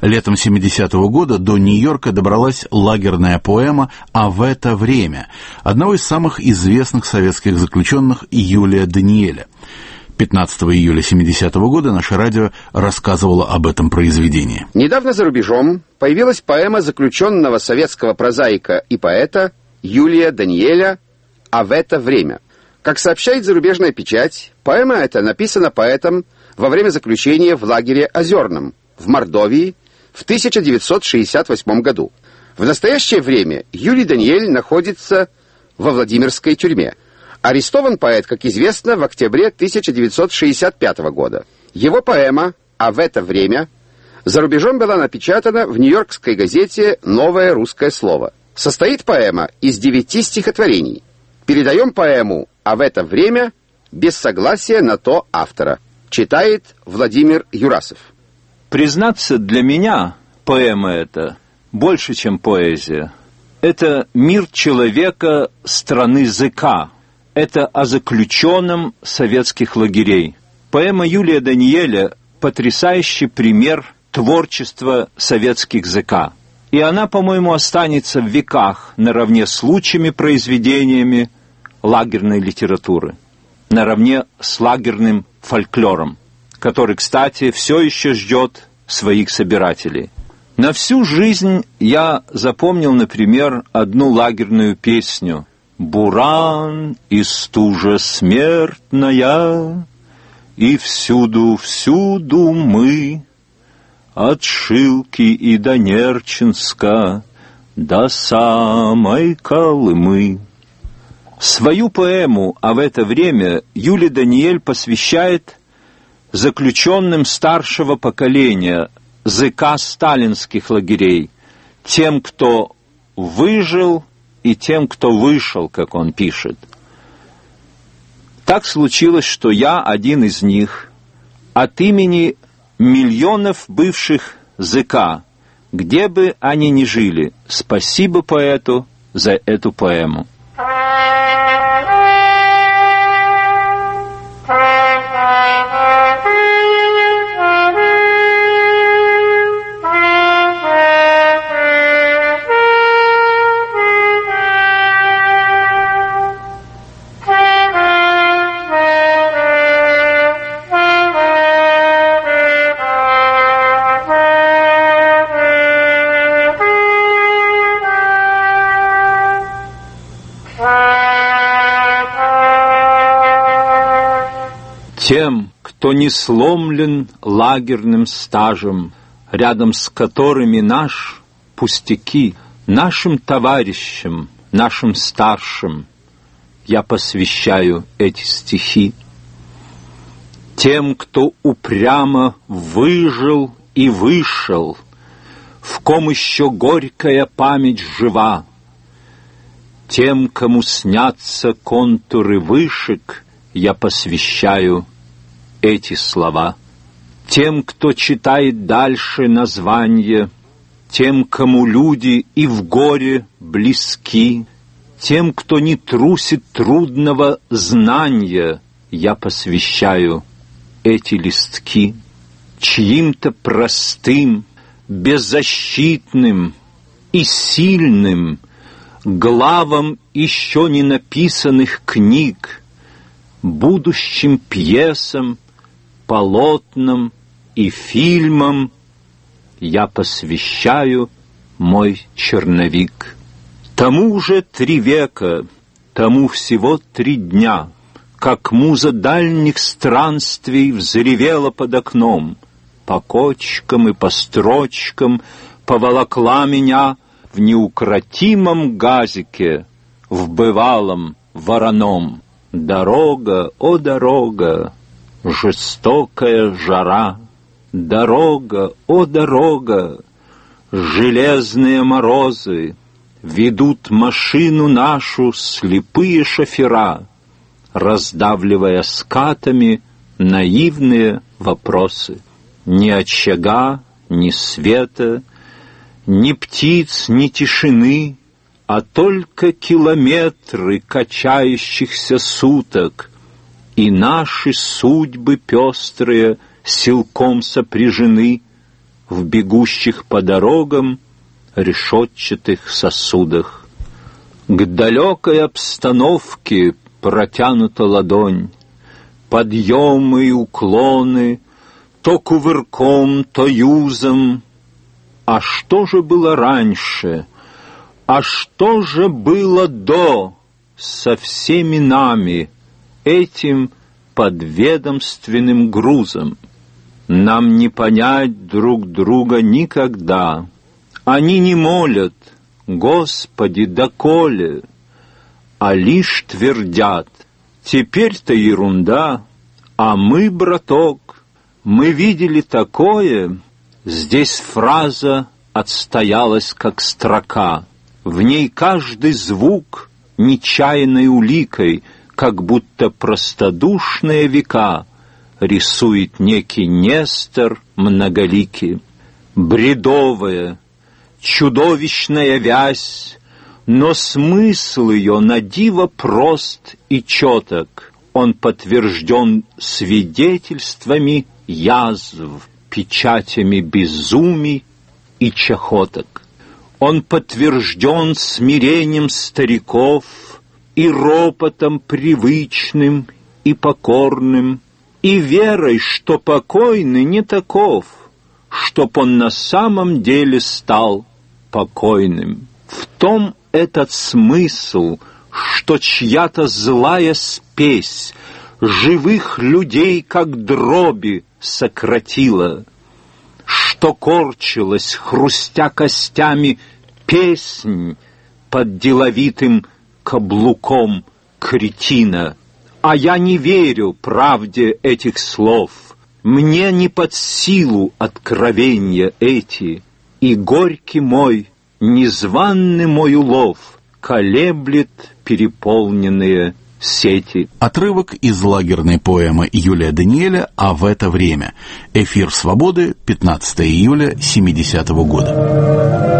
Летом 70-го года до Нью-Йорка добралась лагерная поэма «А в это время» одного из самых известных советских заключенных Юлия Даниэля. 15 июля 70-го года наше радио рассказывало об этом произведении. Недавно за рубежом появилась поэма заключенного советского прозаика и поэта Юлия Даниэля «А в это время». Как сообщает зарубежная печать, поэма эта написана поэтом во время заключения в лагере Озерном в Мордовии в 1968 году. В настоящее время Юлий Даниэль находится во Владимирской тюрьме. Арестован поэт, как известно, в октябре 1965 года. Его поэма «А в это время» за рубежом была напечатана в нью-йоркской газете «Новое русское слово». Состоит поэма из 9 стихотворений. Передаем поэму «А в это время» без согласия на то автора. Читает Владимир Юрасов. Признаться, для меня поэма эта больше, чем поэзия. Это мир человека страны ЗК. Это о заключенном советских лагерей. Поэма Юлия Даниэля – потрясающий пример творчества советских ЗК. И она, по-моему, останется в веках наравне с лучшими произведениями лагерной литературы, наравне с лагерным фольклором, который, кстати, все еще ждет своих собирателей. На всю жизнь я запомнил, например, одну лагерную песню «Буран и стужа смертная, и всюду, всюду мы, от Шилки и до Нерчинска, до самой Колымы». Свою поэму «А в это время» Юлий Даниэль посвящает заключенным старшего поколения ЗК сталинских лагерей, тем, кто выжил, и тем, кто вышел, как он пишет. Так случилось, что я один из них, от имени миллионов бывших ЗК, где бы они ни жили, спасибо поэту за эту поэму. Тем, кто не сломлен лагерным стажем, рядом с которыми наш пустяки, нашим товарищам, нашим старшим, я посвящаю эти стихи. Тем, кто упрямо выжил и вышел, в ком еще горькая память жива, тем, кому снятся контуры вышек, я посвящаю эти слова. Тем, кто читает дальше названия, тем, кому люди и в горе близки, тем, кто не трусит трудного знания, я посвящаю эти листки. Чьим-то простым, беззащитным и сильным главам еще не написанных книг, будущим пьесам, полотнам и фильмам я посвящаю мой черновик. Тому уже 3 века, тому всего 3 дня, как муза дальних странствий взревела под окном, по кочкам и по строчкам поволокла меня в неукротимом газике, в бывалом вороном. Дорога, о дорога, жестокая жара, дорога, о дорога, железные морозы, ведут машину нашу слепые шофера, раздавливая скатами наивные вопросы. Ни очага, ни света, ни птиц, ни тишины, а только километры качающихся суток, и наши судьбы пестрые силком сопряжены в бегущих по дорогам решетчатых сосудах. К далекой обстановке протянута ладонь, подъемы и уклоны, то кувырком, то юзом. А что же было раньше? А что же было до, со всеми нами, этим подведомственным грузом? Нам не понять друг друга никогда. Они не молят: «Господи, доколе?», а лишь твердят: «Теперь-то ерунда, а мы, браток, мы видели такое». Здесь фраза отстоялась как строка, в ней каждый звук нечаянной уликой, как будто простодушные века рисует некий Нестор многоликий. Бредовая, чудовищная вязь, но смысл ее надиво прост и четок. Он подтвержден свидетельствами язв, печатями безумий и чахоток. Он подтвержден смирением стариков и ропотом привычным и покорным, и верой, что покойный не таков, чтоб он на самом деле стал покойным. В том этот смысл, что чья-то злая спесь живых людей, как дроби, сократила, что корчилась, хрустя костями, песнь под деловитым каблуком кретина. А я не верю правде этих слов, мне не под силу откровения эти, и горький мой, незваный мой улов колеблет переполненные сети. Отрывок из лагерной поэмы Юлия Даниэля «А в это время». Эфир «Свободы», 15 июля 70-го года.